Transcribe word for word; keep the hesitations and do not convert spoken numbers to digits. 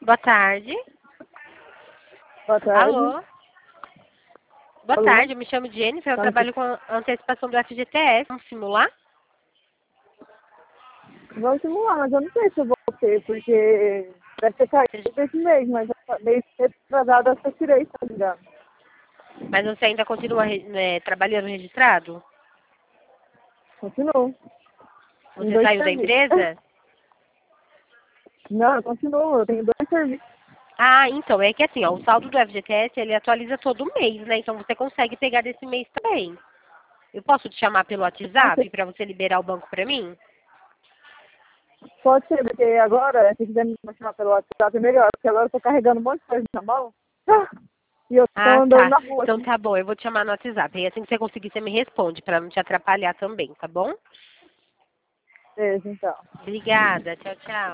Boa tarde. Boa tarde. Alô? Boa Alô? tarde, eu me chamo Jennifer, eu Fala trabalho com a antecipação do F G T S. Vamos simular? Vamos simular, mas eu não sei se eu vou ter, porque deve ter caído desse mês, mas mês retrasado eu só tirei, tá ligado? Mas você ainda continua né, trabalhando registrado? Continuo. Em Você dois saiu da serviços. empresa? Não, eu continuo, eu tenho dois serviços. Ah, então, é que assim, ó, o saldo do F G T S, ele atualiza todo mês, né? Então você consegue pegar desse mês também. Eu posso te chamar pelo Ah, você WhatsApp para você liberar o banco para mim? pode ser, porque agora, se quiser me chamar pelo WhatsApp, é melhor, porque agora eu tô carregando um monte de coisa na mão. E eu tô Ah, andando tá. na rua Então aqui. tá bom, eu vou te chamar no WhatsApp. E assim que você conseguir, você me responde, para não te atrapalhar também, tá bom? Beijo, então. Obrigada, tchau, tchau.